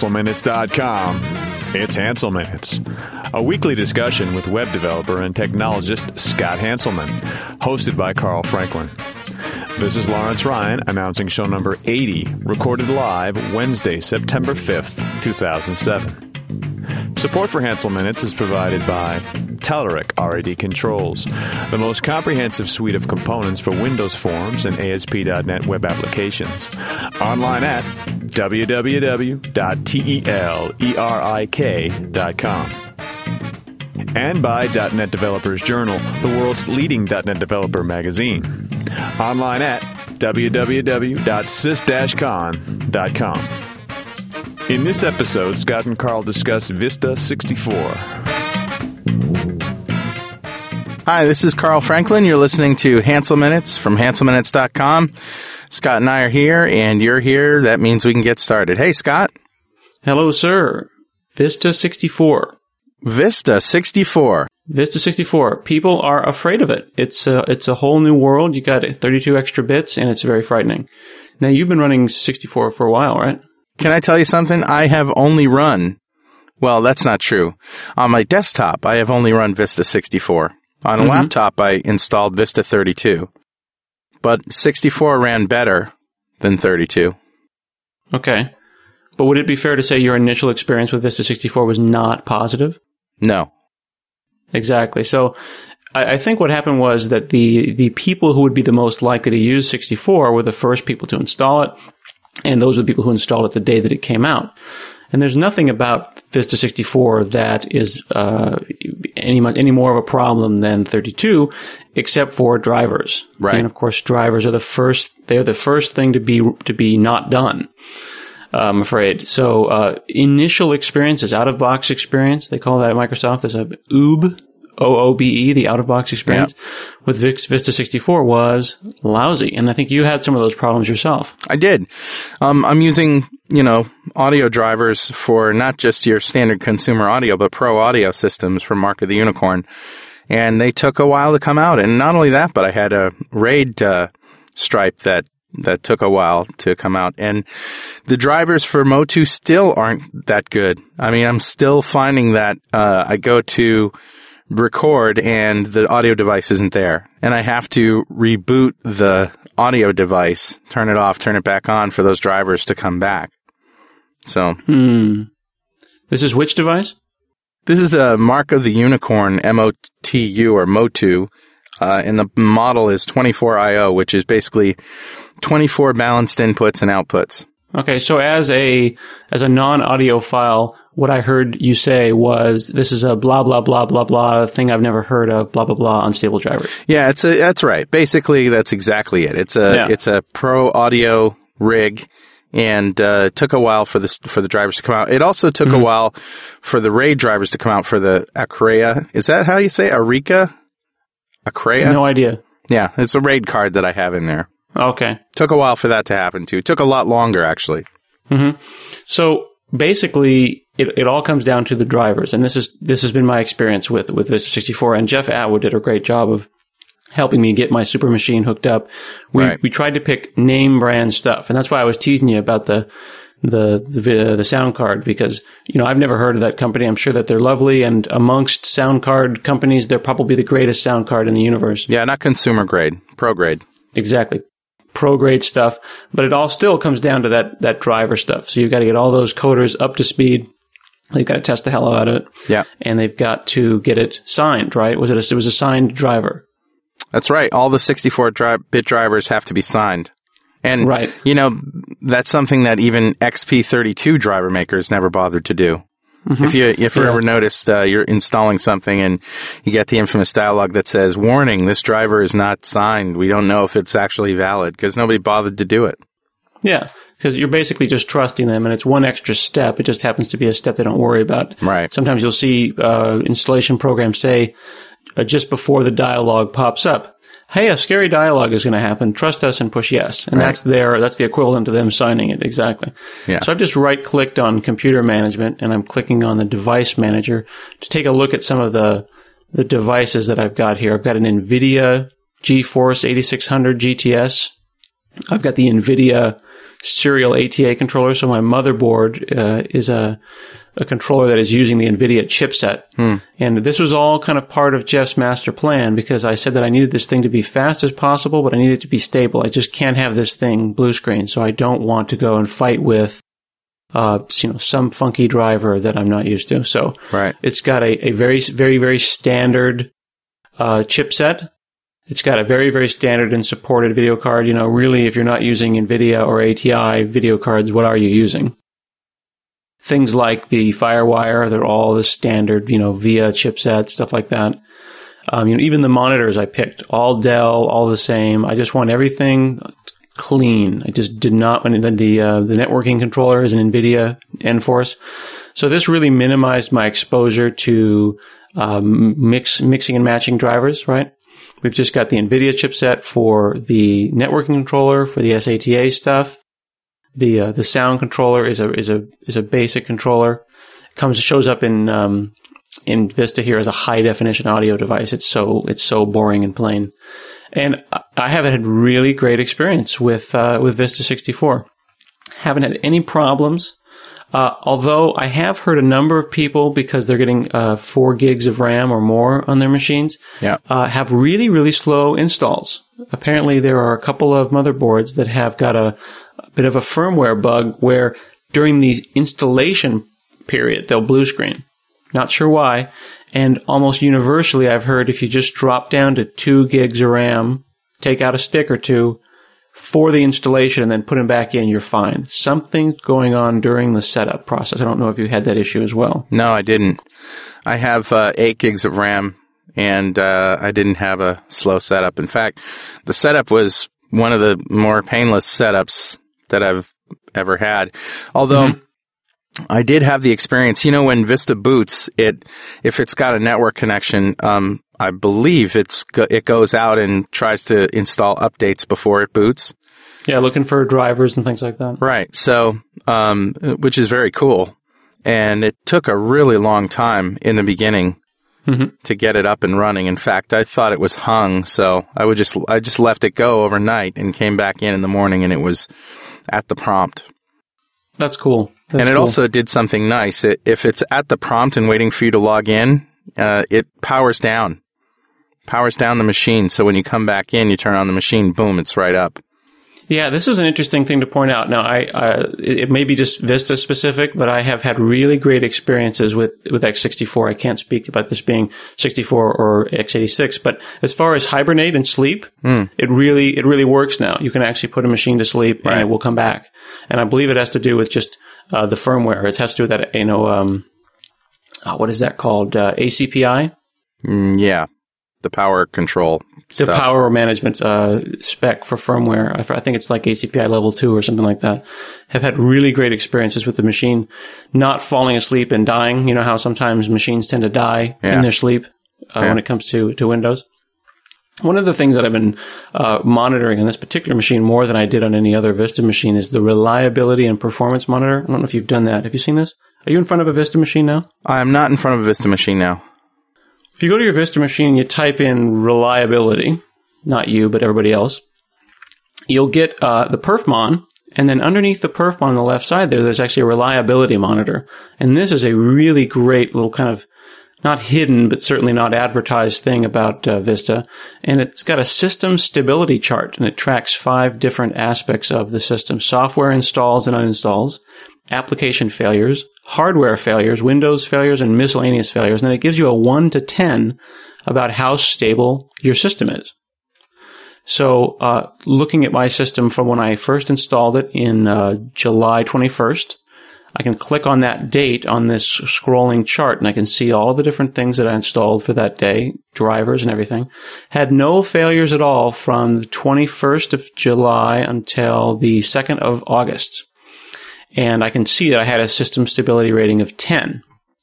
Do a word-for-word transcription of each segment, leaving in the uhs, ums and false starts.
Hansel Minutes dot com. It's Hansel Minutes, a weekly discussion with web developer and technologist Scott Hanselman, hosted by Carl Franklin. This is Lawrence Ryan announcing show number eighty, recorded live Wednesday, September fifth, two thousand seven. Support for Hansel Minutes is provided by Telerik R A D Controls, the most comprehensive suite of components for Windows Forms and A S P dot net web applications. Online at w w w dot telerik dot com. And by .dot net Developers Journal, the world's leading .dot net developer magazine. Online at w w w dot sys dash con dot com. In this episode, Scott and Carl discuss Vista sixty-four. Hi, this is Carl Franklin. You're listening to Hansel Minutes from Hansel Minutes dot com. Scott and I are here, and you're here. That means we can get started. Hey, Scott. Hello, sir. Vista sixty-four. Vista sixty-four. Vista sixty-four. People are afraid of it. It's a, it's a whole new world. You got thirty-two extra bits, and it's very frightening. Now, you've been running sixty-four for a while, right? Can I tell you something? I have only run, well, that's not true. On my desktop, I have only run Vista sixty-four. On a mm-hmm. laptop, I installed Vista thirty-two. But sixty-four ran better than thirty-two. Okay. But would it be fair to say your initial experience with Vista sixty-four was not positive? No. Exactly. So I, I think what happened was that the, the people who would be the most likely to use sixty-four were the first people to install it. And those are the people who installed it the day that it came out. And there's nothing about Vista sixty-four that is uh, any much, any more of a problem than thirty-two, except for drivers. Right. And of course, drivers are the first. They're the first thing to be to be not done. I'm afraid. So uh, initial experiences, out of box experience, they call that at Microsoft. There's a O O B E, O O B E, the out of box experience yeah. with Vista sixty-four was lousy. And I think you had some of those problems yourself. I did. Um, I'm using, you know, audio drivers for not just your standard consumer audio, but pro audio systems from Mark of the Unicorn. And they took a while to come out. And not only that, but I had a RAID uh, stripe that that took a while to come out. And the drivers for Motu still aren't that good. I mean, I'm still finding that uh, I go to record and the audio device isn't there. And I have to reboot the audio device, turn it off, turn it back on for those drivers to come back. So. Hmm. This is which device? This is a Mark of the Unicorn, M O T U or Motu. Uh, and the model is twenty-four I O, which is basically twenty-four balanced inputs and outputs. Okay. So as a, as a non-audio file, what I heard you say was, this is a blah, blah, blah, blah, blah thing I've never heard of, blah, blah, blah, unstable driver. Yeah, it's a, that's right. Basically, that's exactly it. It's a, yeah. it's a pro audio rig, and, uh, it took a while for this, for the drivers to come out. It also took mm-hmm. a while for the RAID drivers to come out for the Acrea. Is that how you say it? Arika? Acrea? No idea. Yeah, it's a RAID card that I have in there. Okay. Took a while for that to happen, too. It took a lot longer, actually. Mm-hmm. So, basically, it, it all comes down to the drivers, and this is this has been my experience with with Vista sixty-four. And Jeff Atwood did a great job of helping me get my super machine hooked up. We right. we tried to pick name brand stuff, and that's why I was teasing you about the the the the sound card, because you know I've never heard of that company. I'm sure that they're lovely, and amongst sound card companies, they're probably the greatest sound card in the universe. Yeah, not consumer grade, pro grade. Exactly. Pro grade stuff, but it all still comes down to that, that driver stuff. So you've got to get all those coders up to speed. They've got to test the hell out of it. Yeah. And they've got to get it signed, right? Was it a, it was a signed driver? That's right. All the sixty-four bit drivers have to be signed. And, right. you know, that's something that even X P thirty-two driver makers never bothered to do. Mm-hmm. If you if you yeah. ever noticed, uh, you're installing something and you get the infamous dialogue that says, warning, this driver is not signed. We don't know if it's actually valid, because nobody bothered to do it. Yeah, because you're basically just trusting them, and it's one extra step. It just happens to be a step they don't worry about. Right. Sometimes you'll see uh, installation programs say, uh, just before the dialogue pops up, hey, a scary dialogue is going to happen. Trust us and push yes. And right. that's their, that's the equivalent of them signing it. Exactly. Yeah. So I've just right clicked on computer management, and I'm clicking on the device manager to take a look at some of the, the devices that I've got here. I've got an NVIDIA GeForce eighty-six hundred G T S. I've got the NVIDIA serial A T A controller. So my motherboard uh, is a, a controller that is using the NVIDIA chipset. Hmm. And this was all kind of part of Jeff's master plan because I said that I needed this thing to be fast as possible, but I needed it to be stable. I just can't have this thing blue screen. So I don't want to go and fight with uh, you know, some funky driver that I'm not used to. So right. It's got a, a very, very, very standard uh, chipset. It's got a very, very standard and supported video card. You know, really, if you're not using NVIDIA or A T I video cards, what are you using? Things like the FireWire, they're all the standard, you know, VIA chipset, stuff like that. Um, you know, even the monitors I picked, all Dell, all the same. I just want everything clean. I just did not want the the, uh, the networking controller is an NVIDIA Enforce. So this really minimized my exposure to um, mix mixing and matching drivers, right? We've just got the NVIDIA chipset for the networking controller, for the S A T A stuff. The uh, the sound controller is a is a is a basic controller. It comes shows up in um, in Vista here as a high definition audio device. It's so it's so boring and plain. And I have had really great experience with uh, with Vista sixty-four. Haven't had any problems. Uh, although I have heard a number of people, because they're getting uh, four gigs of RAM or more on their machines, yeah. uh, have really, really slow installs. Apparently, there are a couple of motherboards that have got a, a bit of a firmware bug where during the installation period, they'll blue screen. Not sure why. And almost universally, I've heard if you just drop down to two gigs of RAM, take out a stick or two, for the installation and then put them back in, you're fine. Something's going on during the setup process. I don't know if you had that issue as well. No, I didn't. I have uh, eight gigs of RAM, and uh, I didn't have a slow setup. In fact, the setup was one of the more painless setups that I've ever had. Although mm-hmm. I did have the experience, you know, when Vista boots, it if it's got a network connection, um, I believe it's go- it goes out and tries to install updates before it boots. Yeah, looking for drivers and things like that. Right. So, um, which is very cool. And it took a really long time in the beginning mm-hmm. to get it up and running. In fact, I thought it was hung, so I would just I just left it go overnight and came back in in the morning, and it was at the prompt. That's cool. That's and it cool. also did something nice. It, if it's at the prompt and waiting for you to log in, uh, it powers down. Powers down the machine, so when you come back in, you turn on the machine, boom, it's right up. Yeah, this is an interesting thing to point out. Now, I, I it may be just Vista specific, but I have had really great experiences with, with x sixty-four. I can't speak about this being sixty-four or x eighty-six, but as far as hibernate and sleep, mm. it really it really works now. You can actually put a machine to sleep, right. and it will come back. And I believe it has to do with just uh, the firmware. It has to do with that, you know, um, oh, what is that called? Uh, A C P I? Mm, yeah. The power control The stuff. power management uh, spec for firmware. I think it's like A C P I level two or something like that. Have had really great experiences with the machine not falling asleep and dying. You know how sometimes machines tend to die yeah. in their sleep uh, yeah. when it comes to, to Windows. One of the things that I've been uh, monitoring on this particular machine more than I did on any other Vista machine is the reliability and performance monitor. I don't know if you've done that. Have you seen this? Are you in front of a Vista machine now? I'm not in front of a Vista machine now. If you go to your Vista machine and you type in reliability, not you, but everybody else, you'll get uh, the PerfMon, and then underneath the PerfMon on the left side there, there's actually a reliability monitor. And this is a really great little kind of, not hidden, but certainly not advertised thing about uh, Vista. And it's got a system stability chart, and it tracks five different aspects of the system. Software installs and uninstalls, application failures, hardware failures, Windows failures, and miscellaneous failures. And then it gives you a one to ten about how stable your system is. So, uh, looking at my system from when I first installed it in uh, July twenty-first, I can click on that date on this scrolling chart, and I can see all the different things that I installed for that day, drivers and everything. Had no failures at all from the twenty-first of July until the second of August. And I can see that I had a system stability rating of ten.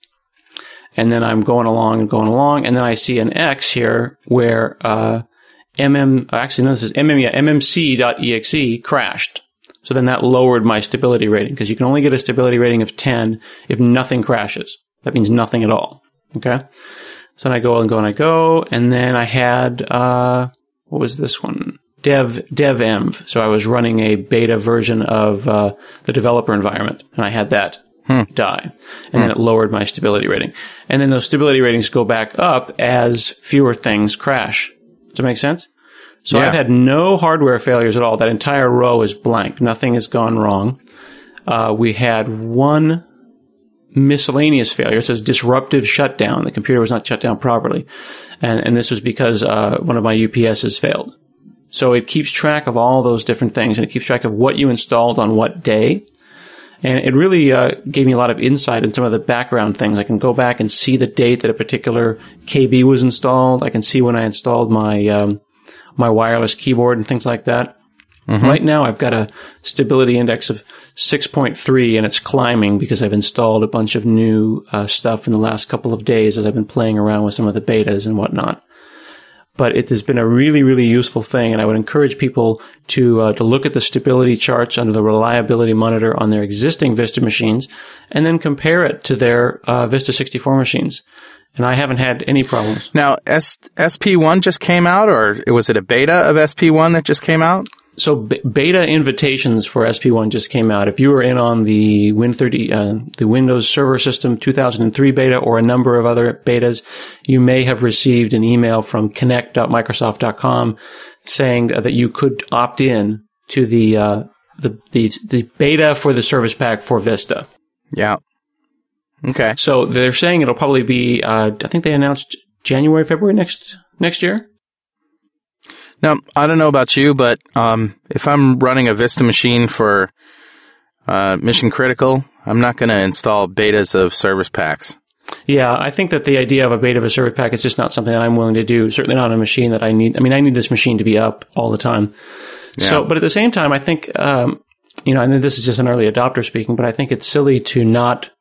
And then I'm going along and going along, and then I see an X here where uh, MM, actually no, this is MM, yeah, M M C dot E X E crashed. So then that lowered my stability rating, because you can only get a stability rating of ten if nothing crashes. That means nothing at all. Okay? So then I go and go and I go, and then I had, uh, what was this one? dev devenv. So I was running a beta version of uh, the developer environment, and I had that hmm. die. And hmm. then it lowered my stability rating. And then those stability ratings go back up as fewer things crash. Does that make sense? So yeah. I've had no hardware failures at all. That entire row is blank. Nothing has gone wrong. Uh, we had one miscellaneous failure. It says disruptive shutdown. The computer was not shut down properly. And, and this was because uh, one of my U P Ss failed. So it keeps track of all those different things, and it keeps track of what you installed on what day. And it really uh, gave me a lot of insight in some of the background things. I can go back and see the date that a particular K B was installed. I can see when I installed my um, my wireless keyboard and things like that. Mm-hmm. Right now, I've got a stability index of six point three, and it's climbing because I've installed a bunch of new uh, stuff in the last couple of days as I've been playing around with some of the betas and whatnot. But it has been a really, really useful thing, and I would encourage people to uh, to look at the stability charts under the reliability monitor on their existing Vista machines, and then compare it to their uh, Vista sixty-four machines. And I haven't had any problems. Now, S- SP1 just came out, or was it a beta of S P one that just came out? So b- beta invitations for S P one just came out. If you were in on the Win thirty, uh, the Windows Server System two thousand three beta or a number of other betas, you may have received an email from connect dot microsoft dot com saying that you could opt in to the uh, the, the the beta for the service pack for Vista. Yeah. Okay. So they're saying it'll probably be. Uh, I think they announced January, February next next year. Now, I don't know about you, but um, if I'm running a Vista machine for uh, Mission Critical, I'm not going to install betas of service packs. Yeah, I think that the idea of a beta of a service pack is just not something that I'm willing to do. Certainly not on a machine that I need. I mean, I need this machine to be up all the time. Yeah. So, but at the same time, I think, um, you know, and this is just an early adopter speaking, but I think it's silly to not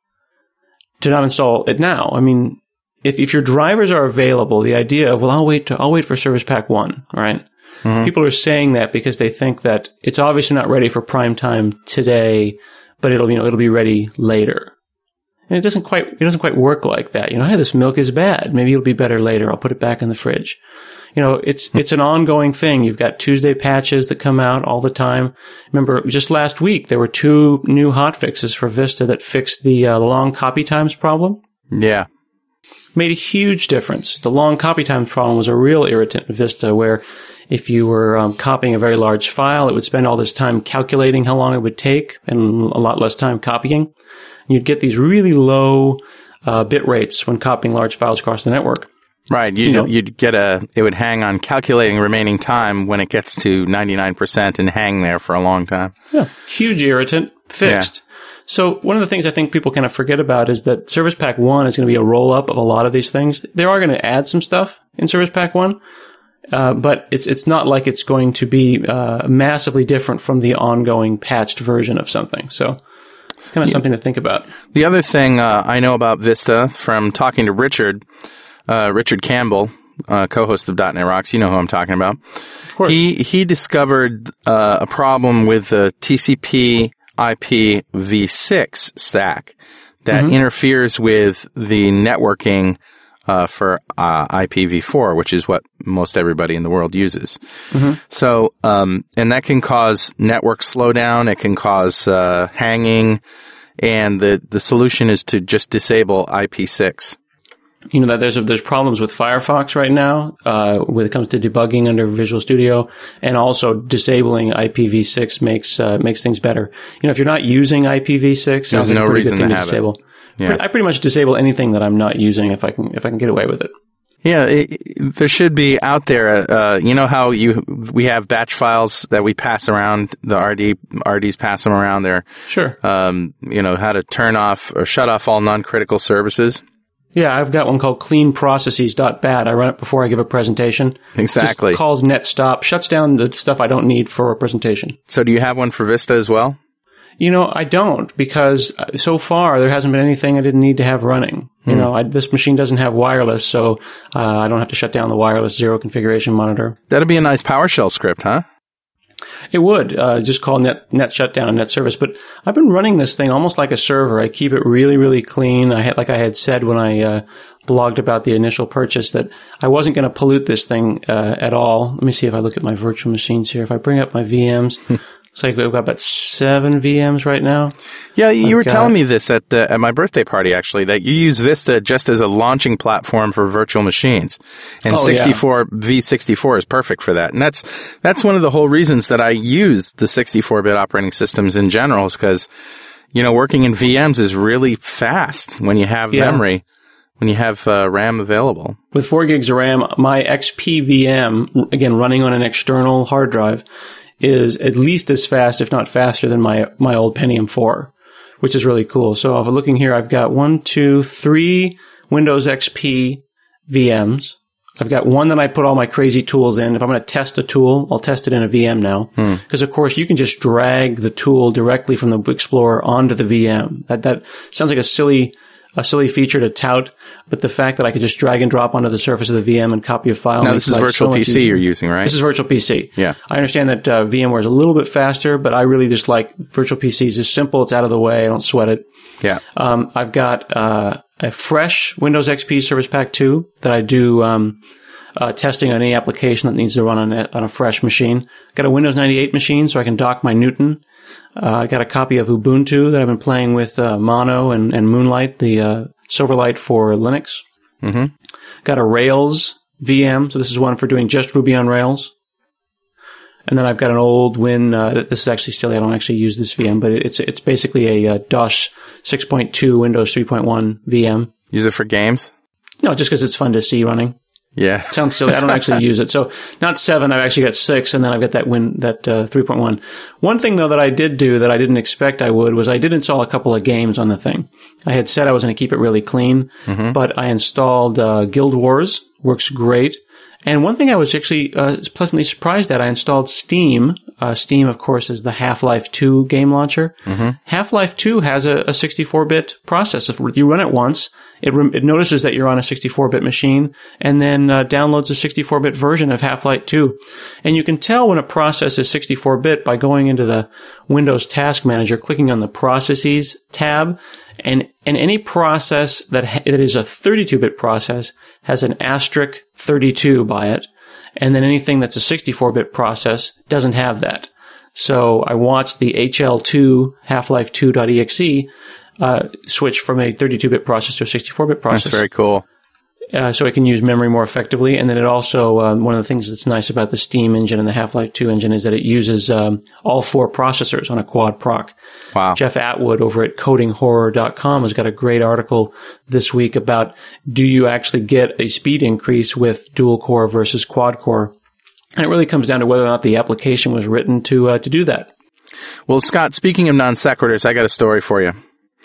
to not install it now. I mean, if if your drivers are available, the idea of, well, I'll wait to, I'll wait for service pack one, right? Mm-hmm. People are saying that because they think that it's obviously not ready for prime time today, but it'll, you know, it'll be ready later. And it doesn't quite, it doesn't quite work like that. You know, hey, this milk is bad. Maybe it'll be better later. I'll put it back in the fridge. You know, it's, it's an ongoing thing. You've got Tuesday patches that come out all the time. Remember, just last week, there were two new hotfixes for Vista that fixed the uh, long copy times problem. Yeah. Made a huge difference. The long copy times problem was a real irritant in Vista, where if you were um, copying a very large file, it would spend all this time calculating how long it would take and a lot less time copying. And you'd get these really low uh, bit rates when copying large files across the network. Right. You'd, you know, you'd get a, it would hang on calculating remaining time when it gets to ninety-nine percent and hang there for a long time. Yeah. Huge irritant, fixed. Yeah. So one of the things I think people kind of forget about is that Service Pack one is going to be a roll-up of a lot of these things. They are going to add some stuff in Service Pack one, uh, but it's it's not like it's going to be uh, massively different from the ongoing patched version of something. So it's kind of yeah. something to think about. The other thing uh, I know about Vista from talking to Richard, uh, Richard Campbell, uh, co-host of .dot net Rocks, you know who I'm talking about. Of course. He, he discovered uh, a problem with the T C P I P v six stack that mm-hmm. interferes with the networking uh, for uh, I P v four, which is what most everybody in the world uses. Mm-hmm. So, um, and that can cause network slowdown. It can cause uh, hanging, and the the solution is to just disable I P six. You know that there's there's problems with Firefox right now uh, when it comes to debugging under Visual Studio, and also disabling I P v six makes uh, makes things better. You know, if you're not using I P v six, there's sounds like no a pretty reason good thing to to have disable. it. Yeah. I pretty much disable anything that I'm not using if I can if I can get away with it. Yeah, it, there should be out there. Uh, you know how you we have batch files that we pass around. The R D R Ds pass them around there. Sure. Um, you know how to turn off or shut off all non-critical services. Yeah, I've got one called clean processes dot bat. I run it before I give a presentation. Exactly. Just calls netstop, shuts down the stuff I don't need for a presentation. So do you have one for Vista as well? You know, I don't, because so far there hasn't been anything I didn't need to have running. Hmm. You know, I, this machine doesn't have wireless, so uh, I don't have to shut down the wireless zero configuration monitor. That'd be a nice PowerShell script, huh? It would uh, just call net net shutdown and net service. But I've been running this thing almost like a server. I keep it really, really clean. I had, like I had said when I uh, blogged about the initial purchase, that I wasn't going to pollute this thing uh, at all. Let me see if I look at my virtual machines here. If I bring up my V Ms, it's like we've got about seven V Ms right now. Yeah, you I've were got, telling me this at the, at my birthday party, actually, that you use Vista just as a launching platform for virtual machines, and oh, sixty-four yeah. v sixty-four is perfect for that. And that's that's one of the whole reasons that I use the sixty-four bit operating systems in general, is because, you know, working in V Ms is really fast when you have yeah. memory, when you have uh, RAM available. With four gigs of RAM, my X P V M, again running on an external hard drive, is at least as fast, if not faster, than my my old Pentium four, which is really cool. So if I'm looking here, I've got one, two, three Windows X P V Ms. I've got one that I put all my crazy tools in. If I'm going to test a tool, I'll test it in a V M now. Because, hmm. of course, you can just drag the tool directly from the Explorer onto the V M. That that sounds like a silly a silly feature to tout, but the fact that I could just drag and drop onto the surface of the V M and copy a file. Now, this is Virtual so P C easier. You're using, right? This is Virtual P C. Yeah. I understand that uh, VMware is a little bit faster, but I really just like Virtual P Cs. It's simple. It's out of the way. I don't sweat it. Yeah. Um, I've got uh, a fresh Windows X P Service Pack two that I do um, uh, testing on any application that needs to run on a, on a fresh machine. Got a Windows ninety-eight machine, so I can dock my Newton. Uh, I got a copy of Ubuntu that I've been playing with uh, Mono and, and Moonlight, the uh, Silverlight for Linux. Mm-hmm. Got a Rails V M, so this is one for doing just Ruby on Rails. And then I've got an old Win. Uh, this is actually still, I don't actually use this V M, but it's it's basically a uh, DOS six point two Windows three point one V M. Use it for games? No, just because it's fun to see running. Yeah. Sounds silly. I don't actually use it. So not seven, I've actually got six, and then I've got that win, that uh, three point one. One thing, though, that I did do that I didn't expect I would was I did install a couple of games on the thing. I had said I was going to keep it really clean, mm-hmm. but I installed uh, Guild Wars. Works great. And one thing I was actually uh, pleasantly surprised at, I installed Steam. Uh, Steam, of course, is the Half-Life two game launcher. Mm-hmm. Half-Life two has a, a sixty-four bit process. If you run it once, it, re- it notices that you're on a sixty-four bit machine and then uh, downloads a sixty-four bit version of Half-Life two. And you can tell when a process is sixty-four bit by going into the Windows Task Manager, clicking on the Processes tab, and and any process that ha- that is a thirty-two bit process has an asterisk thirty-two by it, and then anything that's a sixty-four bit process doesn't have that. So I watched the H L two Half-Life two dot E X E uh, switch from a thirty-two bit process to a sixty-four bit process. That's very cool. Uh, so it can use memory more effectively. And then it also, um, one of the things that's nice about the Steam engine and the Half-Life two engine is that it uses um, all four processors on a quad proc. Wow. Jeff Atwood over at coding horror dot com has got a great article this week about, do you actually get a speed increase with dual core versus quad core? And it really comes down to whether or not the application was written to uh, to do that. Well, Scott, speaking of non sequiturs, I got a story for you.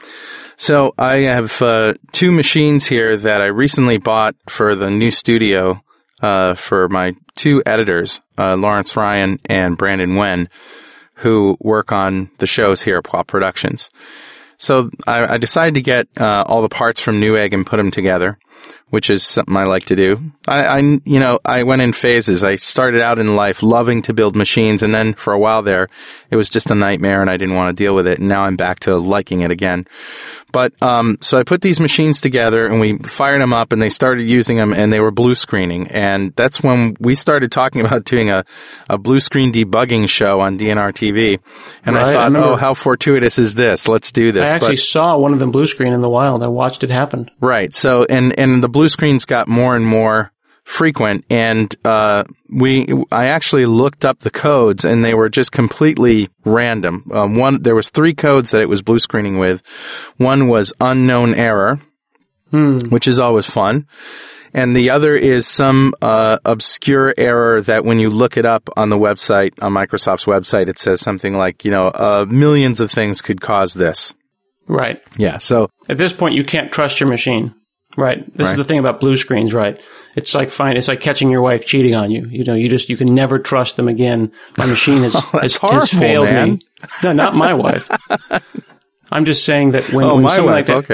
So I have uh, two machines here that I recently bought for the new studio uh, for my two editors, uh, Lawrence Ryan and Brandon Nguyen, who work on the shows here at Pwop Productions. So I, I decided to get uh, all the parts from Newegg and put them together, which is something I like to do. I, I, you know, I went in phases. I started out in life loving to build machines, and then for a while there, it was just a nightmare, and I didn't want to deal with it. And now I'm back to liking it again. But um, so I put these machines together, and we fired them up, and they started using them, and they were blue screening. And that's when we started talking about doing a, a blue screen debugging show on D N R T V. And right, I thought, I oh, how fortuitous is this? Let's do this. I actually but, saw one of them blue screen in the wild. I watched it happen. Right. So, and, and the blue screens got more and more frequent, and uh we I actually looked up the codes, and they were just completely random. Um, one there was three codes that it was blue screening with. One was unknown error, hmm. which is always fun, and the other is some uh obscure error that when you look it up on the website, on Microsoft's website, it says something like, you know, uh millions of things could cause this. Right. Yeah. So at this point, you can't trust your machine. Right. This right. is the thing about blue screens, right? It's like fine. It's like catching your wife cheating on you. You know, you just, you can never trust them again. My machine has, oh, has, horrible, has failed man. me. No, not my wife. I'm just saying that when, oh, when my someone wife. like that, okay.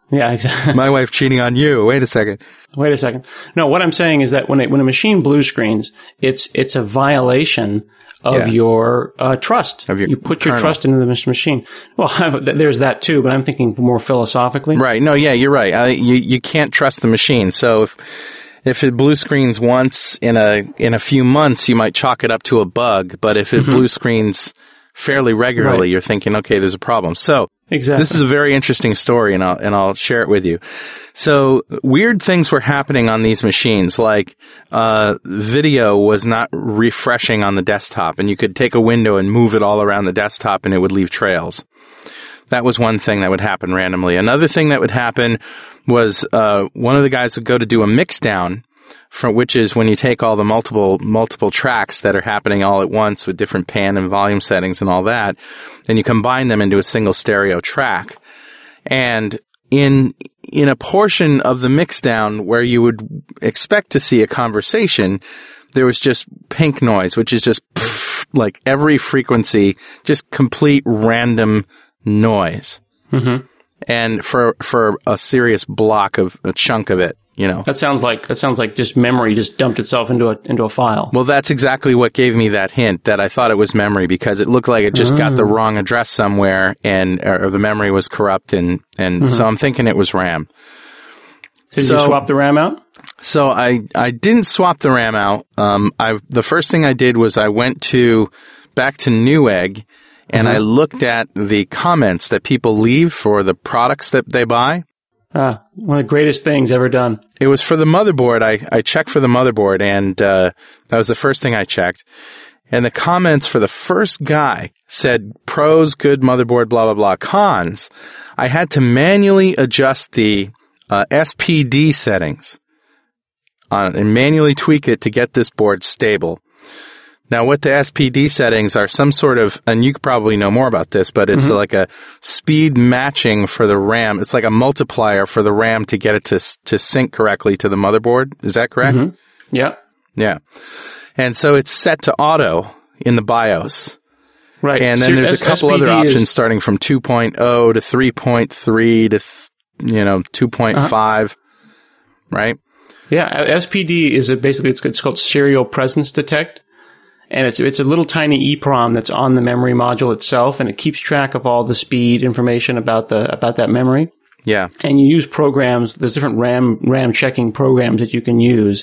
Yeah, exactly. My wife cheating on you. Wait a second. Wait a second. No, what I'm saying is that when it, when a machine blue screens, it's it's a violation of Yeah. your uh, trust. Of your you put your kernel. trust into the machine. Well, I've, there's that too, but I'm thinking more philosophically. Right. No, yeah, you're right. I, you you can't trust the machine. So if if it blue screens once in a in a few months, you might chalk it up to a bug. But if it mm-hmm. blue screens fairly regularly, right. you're thinking, okay, there's a problem. So exactly. This is a very interesting story, and I'll and I'll share it with you. So weird things were happening on these machines, like uh, video was not refreshing on the desktop, and you could take a window and move it all around the desktop, and it would leave trails. That was one thing that would happen randomly. Another thing that would happen was uh, one of the guys would go to do a mix down, from which is when you take all the multiple multiple tracks that are happening all at once with different pan and volume settings and all that, and you combine them into a single stereo track. And in in a portion of the mix down where you would expect to see a conversation, there was just pink noise, which is just pff, like every frequency, just complete random noise. Mm-hmm. And for for a serious block of a chunk of it. You know, that sounds like that sounds like just memory just dumped itself into a into a file. Well, that's exactly what gave me that hint that I thought it was memory, because it looked like it just oh. got the wrong address somewhere, and or the memory was corrupt, and and mm-hmm. so I'm thinking it was RAM. Did so, you swap the RAM out? So I I didn't swap the RAM out. Um, I the first thing I did was I went to back to Newegg, and mm-hmm. I looked at the comments that people leave for the products that they buy. Ah, one of the greatest things ever done. It was for the motherboard. I, I checked for the motherboard, and uh, that was the first thing I checked. And the comments for the first guy said, pros, good motherboard, blah, blah, blah. Cons, I had to manually adjust the uh, S P D settings on, and manually tweak it to get this board stable. Now, what the S P D settings are some sort of, and you probably know more about this, but it's mm-hmm. like a speed matching for the RAM. It's like a multiplier for the RAM to get it to to sync correctly to the motherboard. Is that correct? Mm-hmm. Yeah. Yeah. And so it's set to auto in the BIOS. Right. And then so there's S- a couple S P D other options is... starting from two point oh to three point three to, you know, two point five, uh-huh. right? Yeah. S P D is a, basically, it's, it's called serial presence detect. And it's it's a little tiny EEPROM that's on the memory module itself, and it keeps track of all the speed information about the about that memory. Yeah. And you use programs. There's different RAM RAM checking programs that you can use.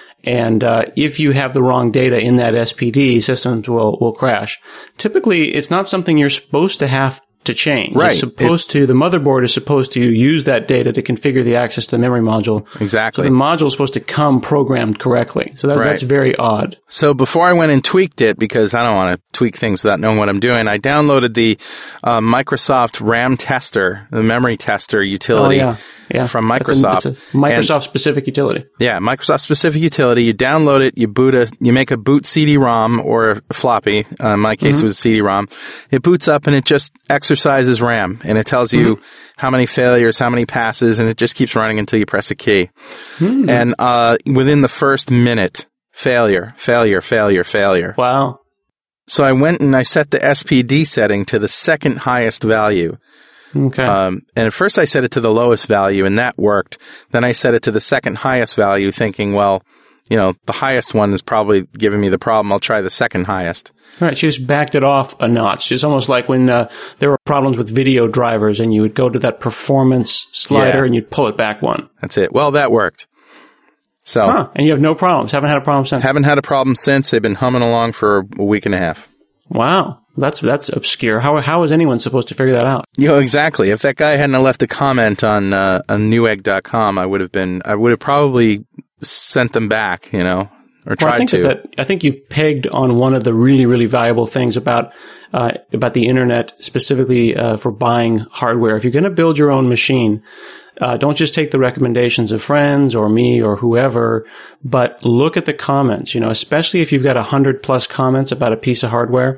And uh, if you have the wrong data in that S P D, systems will will crash. Typically, it's not something you're supposed to have to change. Right. It's supposed it, to, the motherboard is supposed to use that data to configure the access to the memory module. Exactly. So the module is supposed to come programmed correctly. So that, right. that's very odd. So before I went and tweaked it, because I don't want to tweak things without knowing what I'm doing, I downloaded the uh, Microsoft RAM tester, the memory tester utility oh, yeah. Yeah. from Microsoft. It's a, it's a Microsoft-specific utility. Yeah, Microsoft-specific utility. You download it, you boot a, you make a boot C D ROM or a floppy. Uh, in my case, mm-hmm. it was a C D ROM. It boots up and it just exercises RAM, and it tells you mm-hmm. how many failures, how many passes, and it just keeps running until you press a key. Mm-hmm. And uh, within the first minute, failure, failure, failure, failure. Wow. So I went and I set the S P D setting to the second highest value. Okay. Um, and at first I set it to the lowest value, and that worked. Then I set it to the second highest value, thinking, well, you know, the highest one is probably giving me the problem. I'll try the second highest. Right. She just backed it off a notch. It's almost like when uh, there were problems with video drivers, and you would go to that performance slider yeah. and you'd pull it back one. That's it. Well, that worked. So, huh. And you have no problems. Haven't had a problem since. Haven't had a problem since. They've been humming along for a week and a half. Wow. That's that's obscure. How how is anyone supposed to figure that out? You know, exactly. If that guy hadn't left a comment on uh, on Newegg dot com, I would have been. I would have probably sent them back. You know, or well, tried I think to. That, I think you've pegged on one of the really really valuable things about uh, about the internet, specifically uh, for buying hardware. If you're going to build your own machine, uh, don't just take the recommendations of friends or me or whoever, but look at the comments. You know, especially if you've got a hundred plus comments about a piece of hardware.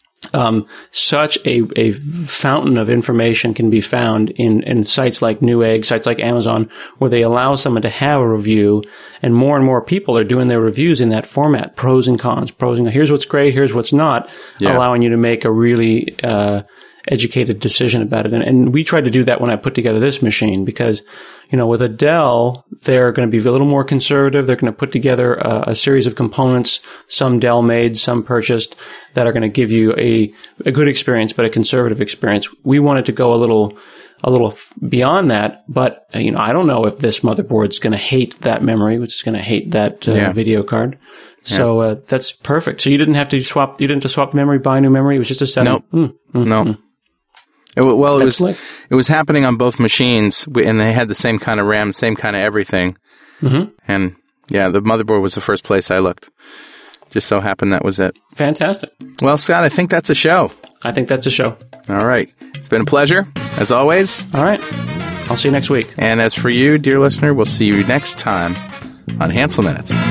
Um, such a, a fountain of information can be found in, in sites like Newegg, sites like Amazon, where they allow someone to have a review, and more and more people are doing their reviews in that format, pros and cons, pros and cons. Here's what's great, here's what's not, yeah. allowing you to make a really, uh, educated decision about it. And, and we tried to do that when I put together this machine because, you know, with a Dell, they're going to be a little more conservative. They're going to put together a, a series of components, some Dell made, some purchased, that are going to give you a, a good experience, but a conservative experience. We wanted to go a little, a little beyond that, but, you know, I don't know if this motherboard's going to hate that memory, which is going to hate that uh, yeah. video card. So, uh, that's perfect. So you didn't have to swap, you didn't have to swap the memory, buy a new memory. It was just a seven. Nope. Mm, mm, no. Mm. It, well, it That's was, like, it was happening on both machines and they had the same kind of RAM, same kind of everything. Mm-hmm. And yeah, the motherboard was the first place I looked. Just so happened that was it. Fantastic. Well, Scott, I think that's a show. I think that's a show. All right. It's been a pleasure, as always. All right. I'll see you next week. And as for you, dear listener, we'll see you next time on Hansel Minutes.